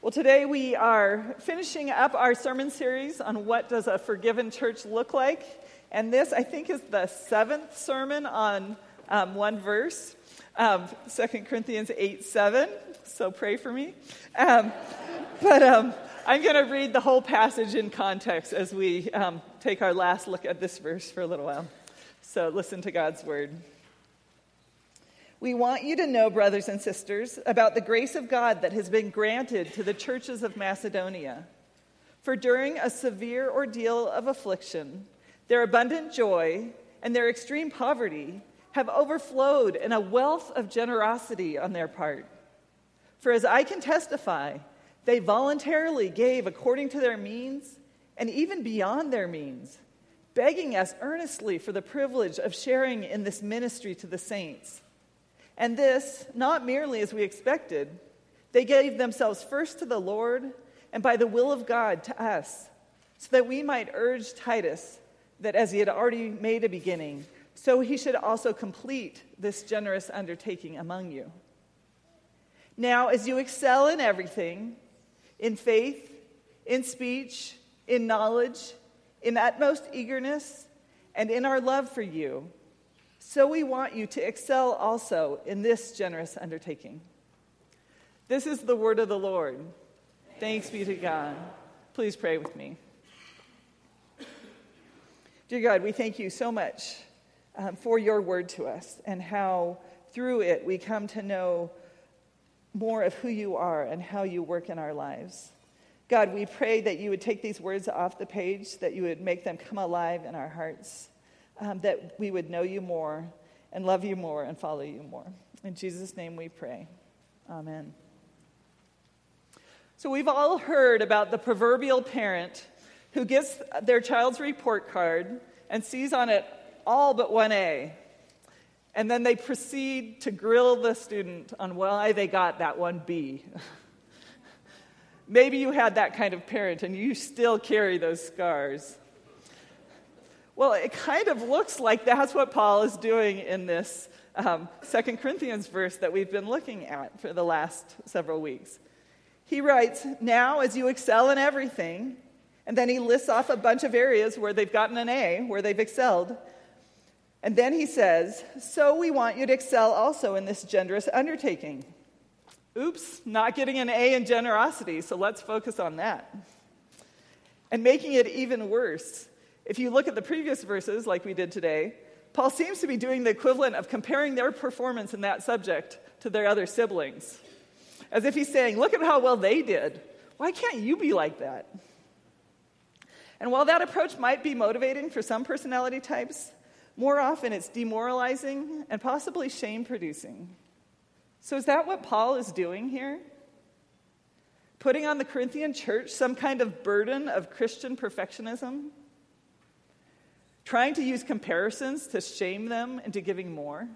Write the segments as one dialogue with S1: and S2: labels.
S1: Well, today we are finishing up our sermon series on what does a forgiven church look like. And this, I think, is the 7th sermon on one verse, 2 Corinthians 8:7. So pray for me. I'm going to read the whole passage in context as we take our last look at this verse for a little while. So listen to God's word. We want you to know, brothers and sisters, about the grace of God that has been granted to the churches of Macedonia. For during a severe ordeal of affliction, their abundant joy and their extreme poverty have overflowed in a wealth of generosity on their part. For as I can testify, they voluntarily gave according to their means and even beyond their means, begging us earnestly for the privilege of sharing in this ministry to the saints. And this, not merely as we expected, they gave themselves first to the Lord and by the will of God to us, so that we might urge Titus that as he had already made a beginning, so he should also complete this generous undertaking among you. Now, as you excel in everything, in faith, in speech, in knowledge, in utmost eagerness, and in our love for you, so we want you to excel also in this generous undertaking. This is the word of the Lord. Thanks be to God. Please pray with me. Dear God, we thank you so much for your word to us and how through it we come to know more of who you are and how you work in our lives. God, we pray that you would take these words off the page, that you would make them come alive in our hearts, that we would know you more and love you more and follow you more. In Jesus' name we pray. Amen. So we've all heard about the proverbial parent who gets their child's report card and sees on it all but one A. And then they proceed to grill the student on why they got that one B. Maybe you had that kind of parent and you still carry those scars. Well, it kind of looks like that's what Paul is doing in this 2 Corinthians verse that we've been looking at for the last several weeks. He writes, now as you excel in everything, and then he lists off a bunch of areas where they've gotten an A, where they've excelled. And then he says, so we want you to excel also in this generous undertaking. Oops, not getting an A in generosity, so let's focus on that. And making it even worse, if you look at the previous verses like we did today, Paul seems to be doing the equivalent of comparing their performance in that subject to their other siblings. As if he's saying, look at how well they did. Why can't you be like that? And while that approach might be motivating for some personality types, more often it's demoralizing and possibly shame-producing. So is that what Paul is doing here? Putting on the Corinthian church some kind of burden of Christian perfectionism? Trying to use comparisons to shame them into giving more?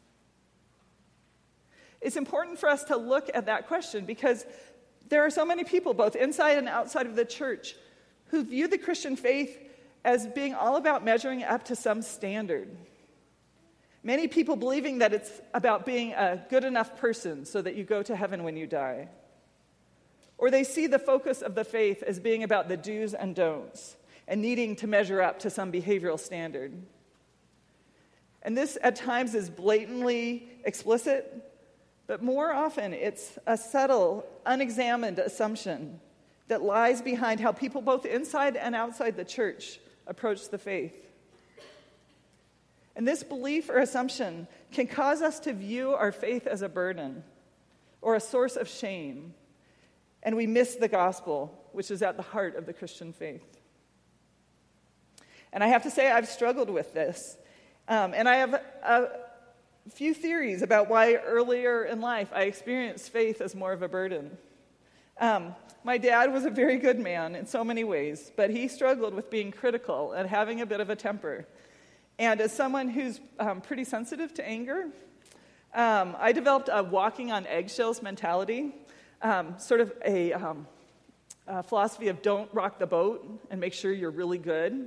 S1: It's important for us to look at that question because there are so many people, both inside and outside of the church, who view the Christian faith as being all about measuring up to some standard. Many people believing that it's about being a good enough person so that you go to heaven when you die. Or they see the focus of the faith as being about the do's and don'ts and needing to measure up to some behavioral standard. And this at times is blatantly explicit, but more often it's a subtle, unexamined assumption that lies behind how people both inside and outside the church approach the faith. And this belief or assumption can cause us to view our faith as a burden or a source of shame, and we miss the gospel, which is at the heart of the Christian faith. And I have to say I've struggled with this, and I have a few theories about why earlier in life I experienced faith as more of a burden. My dad was a very good man in so many ways, but he struggled with being critical and having a bit of a temper. And as someone who's pretty sensitive to anger, I developed a walking on eggshells mentality, sort of a philosophy of don't rock the boat and make sure you're really good.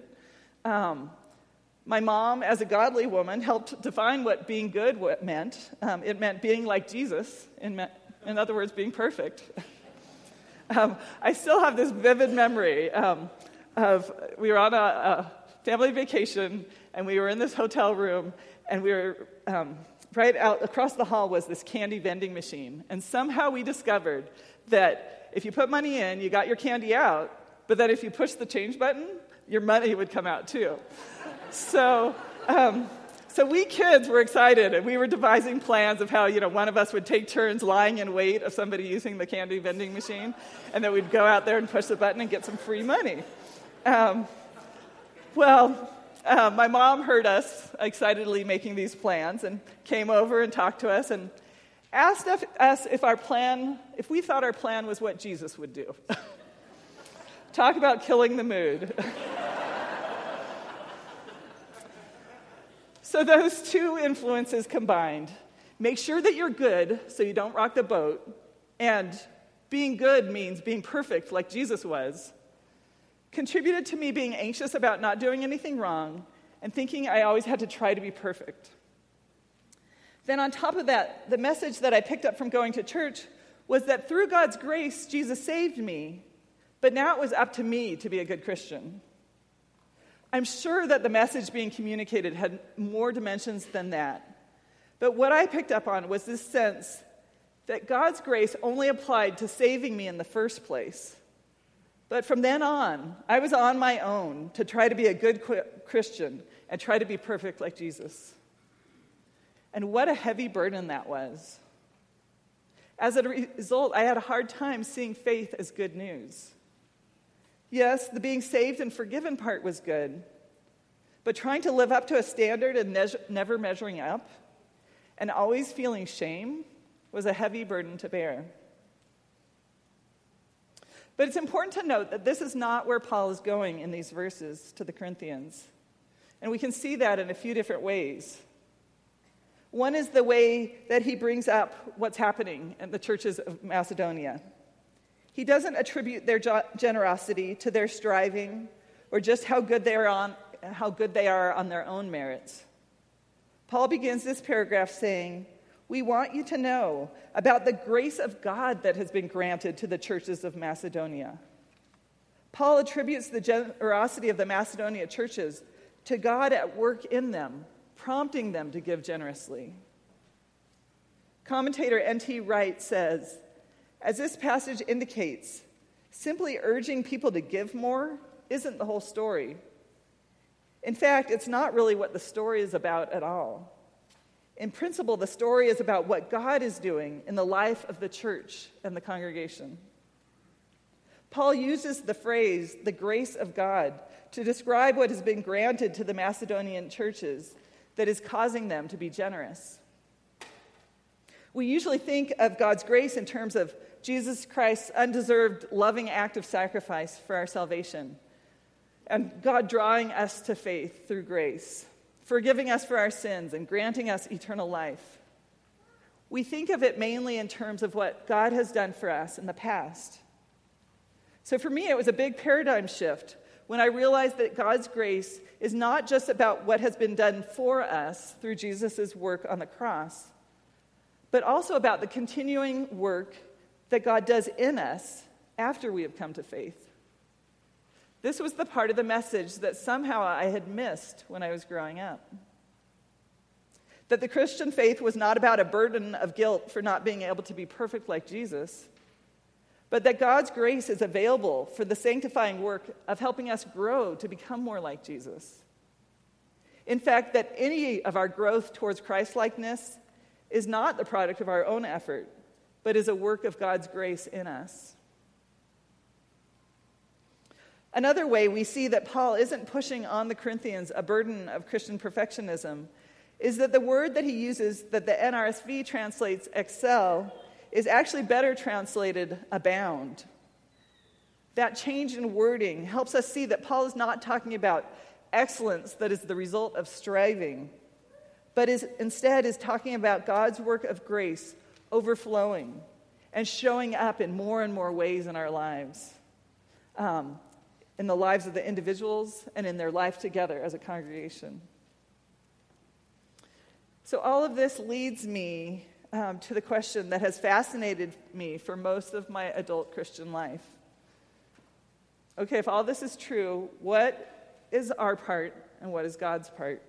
S1: My mom, as a godly woman, helped define what being good meant. It meant being like Jesus, in other words, being perfect. I still have this vivid memory of we were on a family vacation, and we were in this hotel room, and we were right out across the hall was this candy vending machine. And somehow we discovered that if you put money in, you got your candy out, but that if you push the change button, your money would come out too. So we kids were excited, and we were devising plans of how, one of us would take turns lying in wait of somebody using the candy vending machine, and then we'd go out there and push the button and get some free money. My mom heard us excitedly making these plans and came over and talked to us and asked us if we thought our plan was what Jesus would do. Talk about killing the mood. So those two influences combined, make sure that you're good so you don't rock the boat, and being good means being perfect like Jesus was, contributed to me being anxious about not doing anything wrong and thinking I always had to try to be perfect. Then on top of that, the message that I picked up from going to church was that through God's grace, Jesus saved me, but now it was up to me to be a good Christian. I'm sure that the message being communicated had more dimensions than that. But what I picked up on was this sense that God's grace only applied to saving me in the first place. But from then on, I was on my own to try to be a good Christian and try to be perfect like Jesus. And what a heavy burden that was. As a result, I had a hard time seeing faith as good news. Yes, the being saved and forgiven part was good, but trying to live up to a standard and never measuring up and always feeling shame was a heavy burden to bear. But it's important to note that this is not where Paul is going in these verses to the Corinthians. And we can see that in a few different ways. One is the way that he brings up what's happening in the churches of Macedonia. He doesn't attribute their generosity to their striving or just how good they are on their own merits. Paul begins this paragraph saying, "We want you to know about the grace of God that has been granted to the churches of Macedonia." Paul attributes the generosity of the Macedonia churches to God at work in them, prompting them to give generously. Commentator N.T. Wright says, as this passage indicates, simply urging people to give more isn't the whole story. In fact, it's not really what the story is about at all. In principle, the story is about what God is doing in the life of the church and the congregation. Paul uses the phrase, the grace of God, to describe what has been granted to the Macedonian churches that is causing them to be generous. We usually think of God's grace in terms of Jesus Christ's undeserved, loving act of sacrifice for our salvation, and God drawing us to faith through grace, forgiving us for our sins and granting us eternal life. We think of it mainly in terms of what God has done for us in the past. So for me, it was a big paradigm shift when I realized that God's grace is not just about what has been done for us through Jesus' work on the cross, but also about the continuing work that God does in us after we have come to faith. This was the part of the message that somehow I had missed when I was growing up. That the Christian faith was not about a burden of guilt for not being able to be perfect like Jesus, but that God's grace is available for the sanctifying work of helping us grow to become more like Jesus. In fact, that any of our growth towards Christ-likeness is not the product of our own effort, but is a work of God's grace in us. Another way we see that Paul isn't pushing on the Corinthians a burden of Christian perfectionism is that the word that he uses that the NRSV translates excel is actually better translated abound. That change in wording helps us see that Paul is not talking about excellence that is the result of striving, but instead is talking about God's work of grace overflowing and showing up in more and more ways in our lives, in the lives of the individuals and in their life together as a congregation. So all of this leads me to the question that has fascinated me for most of my adult Christian life. Okay, if all this is true, what is our part and what is God's part?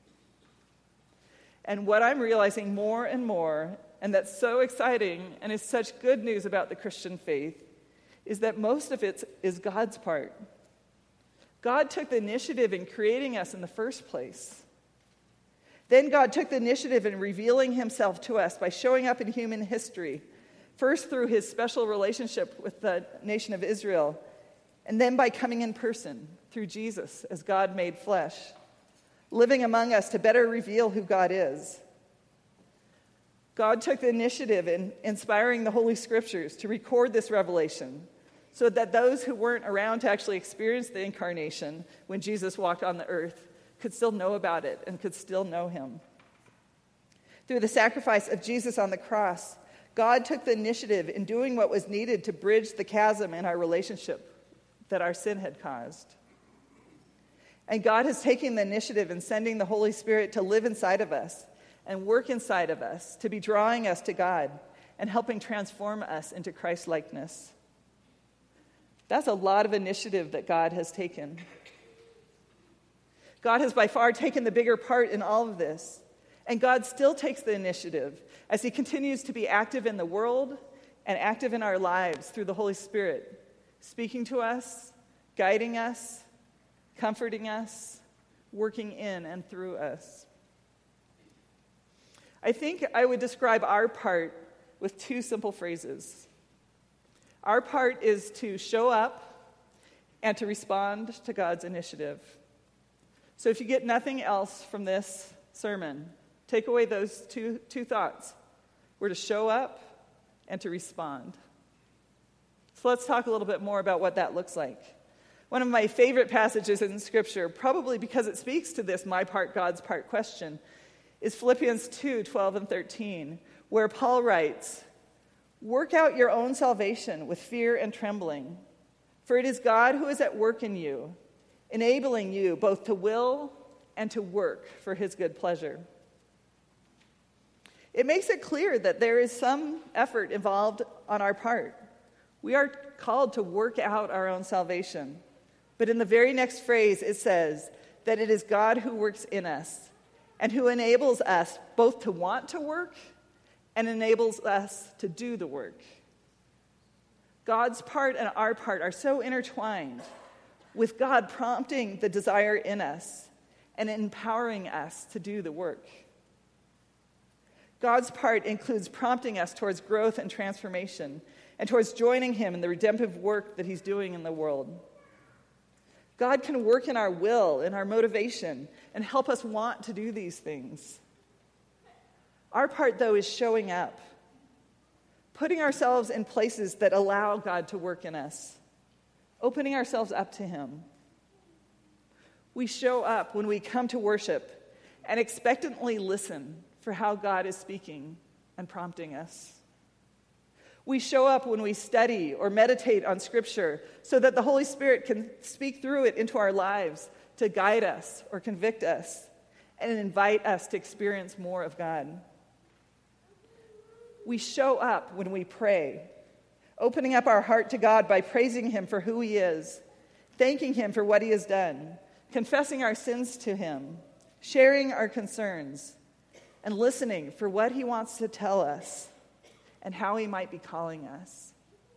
S1: And what I'm realizing more and more, and that's so exciting and is such good news about the Christian faith, is that most of it is God's part. God took the initiative in creating us in the first place. Then God took the initiative in revealing himself to us by showing up in human history, first through his special relationship with the nation of Israel, and then by coming in person through Jesus as God made flesh, living among us to better reveal who God is. God took the initiative in inspiring the Holy Scriptures to record this revelation so that those who weren't around to actually experience the incarnation when Jesus walked on the earth could still know about it and could still know him. Through the sacrifice of Jesus on the cross, God took the initiative in doing what was needed to bridge the chasm in our relationship that our sin had caused. And God has taken the initiative in sending the Holy Spirit to live inside of us and work inside of us, to be drawing us to God and helping transform us into Christ-likeness. That's a lot of initiative that God has taken. God has by far taken the bigger part in all of this, and God still takes the initiative as he continues to be active in the world and active in our lives through the Holy Spirit, speaking to us, guiding us, comforting us, working in and through us. I think I would describe our part with two simple phrases. Our part is to show up and to respond to God's initiative. So if you get nothing else from this sermon, take away those two thoughts. We're to show up and to respond. So let's talk a little bit more about what that looks like. One of my favorite passages in Scripture, probably because it speaks to this my part, God's part question, is Philippians 2:12 and 13, where Paul writes, "Work out your own salvation with fear and trembling, for it is God who is at work in you, enabling you both to will and to work for his good pleasure." It makes it clear that there is some effort involved on our part. We are called to work out our own salvation. But in the very next phrase, it says that it is God who works in us and who enables us both to want to work and enables us to do the work. God's part and our part are so intertwined, with God prompting the desire in us and empowering us to do the work. God's part includes prompting us towards growth and transformation and towards joining him in the redemptive work that he's doing in the world. God can work in our will, in our motivation, and help us want to do these things. Our part, though, is showing up, putting ourselves in places that allow God to work in us, opening ourselves up to him. We show up when we come to worship and expectantly listen for how God is speaking and prompting us. We show up when we study or meditate on Scripture so that the Holy Spirit can speak through it into our lives to guide us or convict us and invite us to experience more of God. We show up when we pray, opening up our heart to God by praising him for who he is, thanking him for what he has done, confessing our sins to him, sharing our concerns, and listening for what he wants to tell us and how he might be calling us.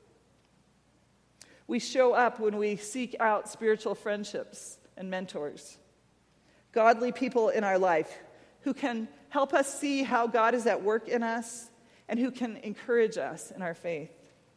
S1: We show up when we seek out spiritual friendships and mentors, godly people in our life who can help us see how God is at work in us and who can encourage us in our faith.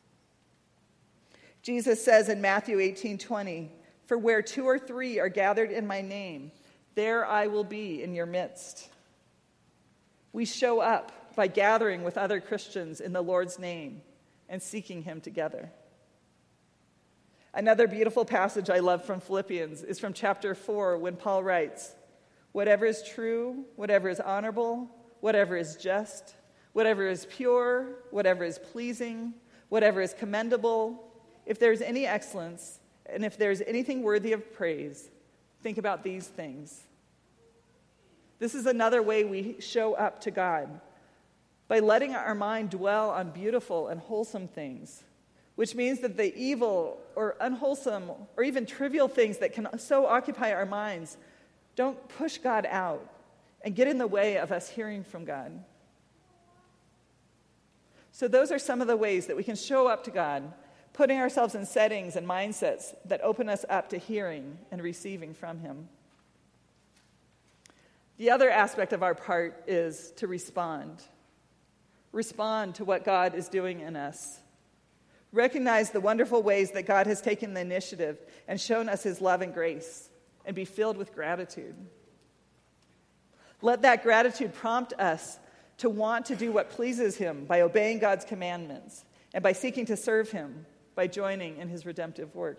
S1: Jesus says in Matthew 18:20, "For where 2 or 3 are gathered in my name, there I will be in your midst." We show up by gathering with other Christians in the Lord's name and seeking him together. Another beautiful passage I love from Philippians is from chapter 4 when Paul writes, "Whatever is true, whatever is honorable, whatever is just, whatever is pure, whatever is pleasing, whatever is commendable, if there's any excellence, and if there's anything worthy of praise, think about these things." This is another way we show up to God, by letting our mind dwell on beautiful and wholesome things, which means that the evil or unwholesome or even trivial things that can so occupy our minds don't push God out and get in the way of us hearing from God. So those are some of the ways that we can show up to God, putting ourselves in settings and mindsets that open us up to hearing and receiving from Him. The other aspect of our part is to respond. Respond to what God is doing in us. Recognize the wonderful ways that God has taken the initiative and shown us His love and grace, and be filled with gratitude. Let that gratitude prompt us to want to do what pleases Him by obeying God's commandments and by seeking to serve Him by joining in His redemptive work.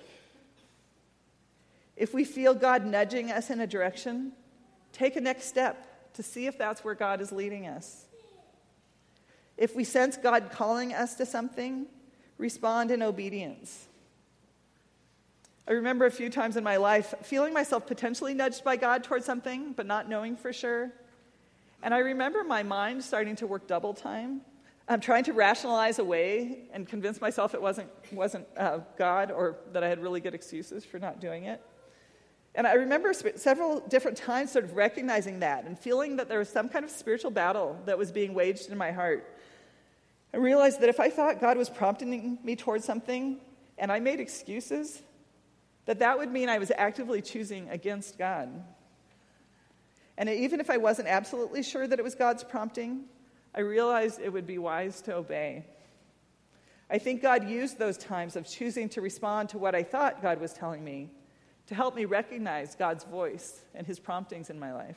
S1: If we feel God nudging us in a direction, take a next step to see if that's where God is leading us. If we sense God calling us to something, respond in obedience. I remember a few times in my life feeling myself potentially nudged by God towards something, but not knowing for sure. And I remember my mind starting to work double time. I'm trying to rationalize away and convince myself it wasn't God, or that I had really good excuses for not doing it. And I remember several different times sort of recognizing that and feeling that there was some kind of spiritual battle that was being waged in my heart. I realized that if I thought God was prompting me towards something and I made excuses, that would mean I was actively choosing against God. And even if I wasn't absolutely sure that it was God's prompting, I realized it would be wise to obey. I think God used those times of choosing to respond to what I thought God was telling me to help me recognize God's voice and His promptings in my life.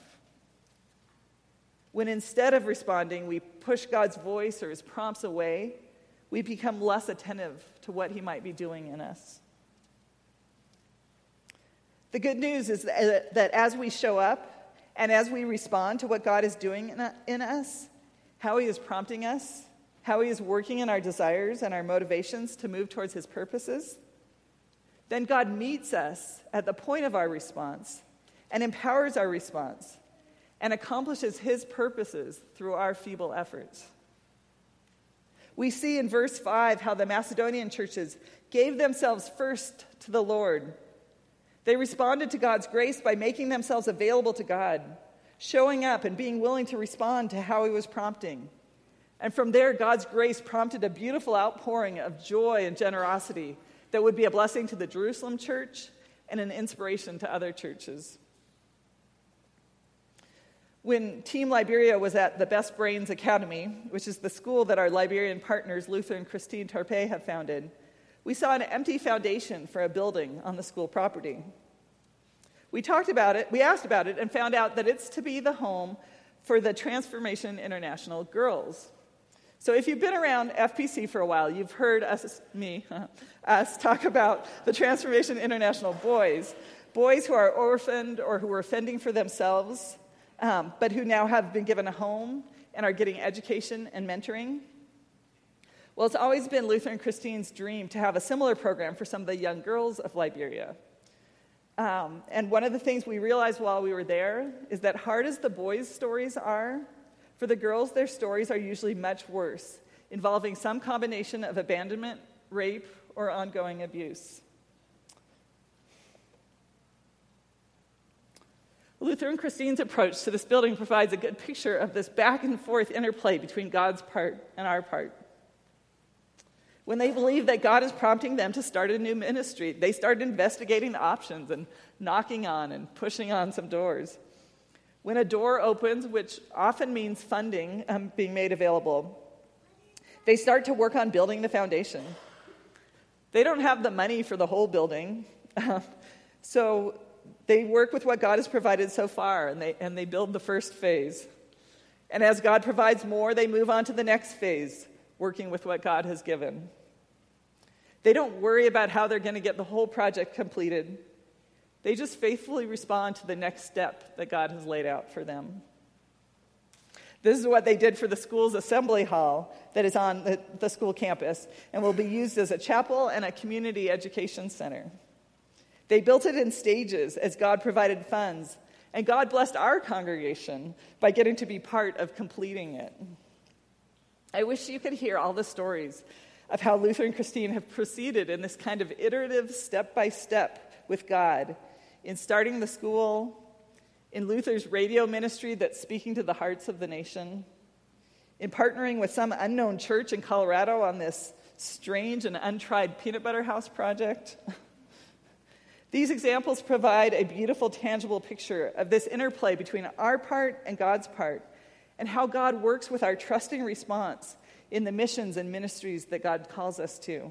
S1: When instead of responding, we push God's voice or His prompts away, we become less attentive to what He might be doing in us. The good news is that as we show up and as we respond to what God is doing in us, how He is prompting us, how He is working in our desires and our motivations to move towards His purposes, then God meets us at the point of our response and empowers our response and accomplishes His purposes through our feeble efforts. We see in verse 5 how the Macedonian churches gave themselves first to the Lord. They responded to God's grace by making themselves available to God, showing up and being willing to respond to how He was prompting. And from there, God's grace prompted a beautiful outpouring of joy and generosity that would be a blessing to the Jerusalem church and an inspiration to other churches. When Team Liberia was at the Best Brains Academy, which is the school that our Liberian partners, Luther and Christine Tarpe, have founded, we saw an empty foundation for a building on the school property. We talked about it, we asked about it, and found out that it's to be the home for the Transformation International girls. So if you've been around FPC for a while, you've heard us talk about the Transformation International boys who are orphaned or who are fending for themselves, but who now have been given a home and are getting education and mentoring. Well, it's always been Luther and Christine's dream to have a similar program for some of the young girls of Liberia. And one of the things we realized while we were there is that hard as the boys' stories are, for the girls, their stories are usually much worse, involving some combination of abandonment, rape, or ongoing abuse. Luther and Christine's approach to this building provides a good picture of this back and forth interplay between God's part and our part. When they believe that God is prompting them to start a new ministry, they started investigating the options and knocking on and pushing on some doors. When a door opens, which often means funding being made available, they start to work on building the foundation. They don't have the money for the whole building, so they work with what God has provided so far, and they build the first phase. And as God provides more, they move on to the next phase, working with what God has given. They don't worry about how they're going to get the whole project completed. They just faithfully respond to the next step that God has laid out for them. This is what they did for the school's assembly hall that is on the school campus and will be used as a chapel and a community education center. They built it in stages as God provided funds, and God blessed our congregation by getting to be part of completing it. I wish you could hear all the stories of how Luther and Christine have proceeded in this kind of iterative step-by-step with God in starting the school, in Luther's radio ministry that's speaking to the hearts of the nation, in partnering with some unknown church in Colorado on this strange and untried peanut butter house project. These examples provide a beautiful, tangible picture of this interplay between our part and God's part, and how God works with our trusting response in the missions and ministries that God calls us to.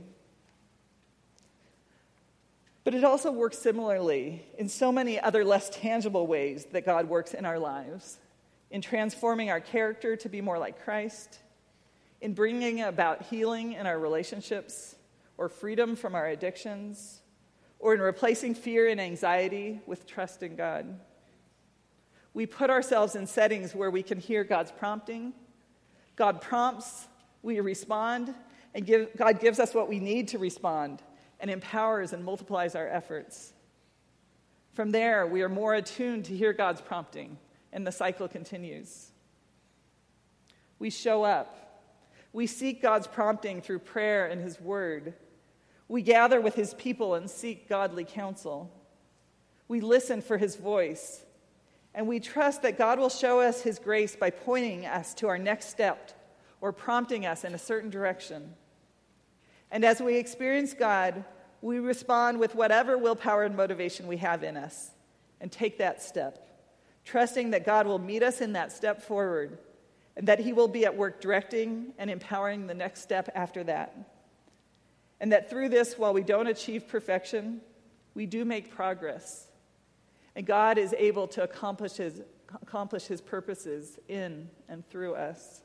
S1: But it also works similarly in so many other less tangible ways that God works in our lives, in transforming our character to be more like Christ, in bringing about healing in our relationships or freedom from our addictions, or in replacing fear and anxiety with trust in God. We put ourselves in settings where we can hear God's prompting. God prompts, we respond, and God gives us what we need to respond and empowers and multiplies our efforts. From there, we are more attuned to hear God's prompting, and the cycle continues. We show up. We seek God's prompting through prayer and His Word. We gather with His people and seek godly counsel. We listen for His voice. And we trust that God will show us His grace by pointing us to our next step or prompting us in a certain direction. And as we experience God, we respond with whatever willpower and motivation we have in us and take that step, trusting that God will meet us in that step forward and that He will be at work directing and empowering the next step after that. And that through this, while we don't achieve perfection, we do make progress. And God is able to accomplish his purposes in and through us.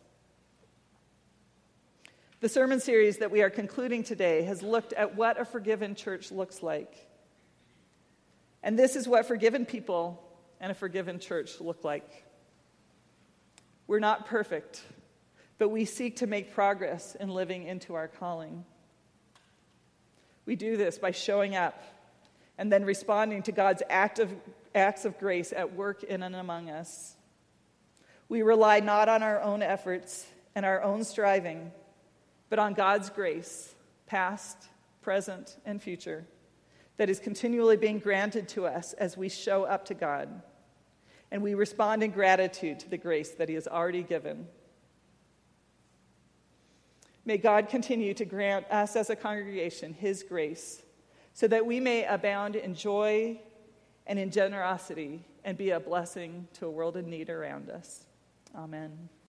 S1: The sermon series that we are concluding today has looked at what a forgiven church looks like. And this is what forgiven people and a forgiven church look like. We're not perfect, but we seek to make progress in living into our calling. We do this by showing up and then responding to God's acts of grace at work in and among us. We rely not on our own efforts and our own striving, but on God's grace, past, present, and future, that is continually being granted to us as we show up to God, and we respond in gratitude to the grace that He has already given. May God continue to grant us as a congregation His grace, so that we may abound in joy and in generosity and be a blessing to a world in need around us. Amen.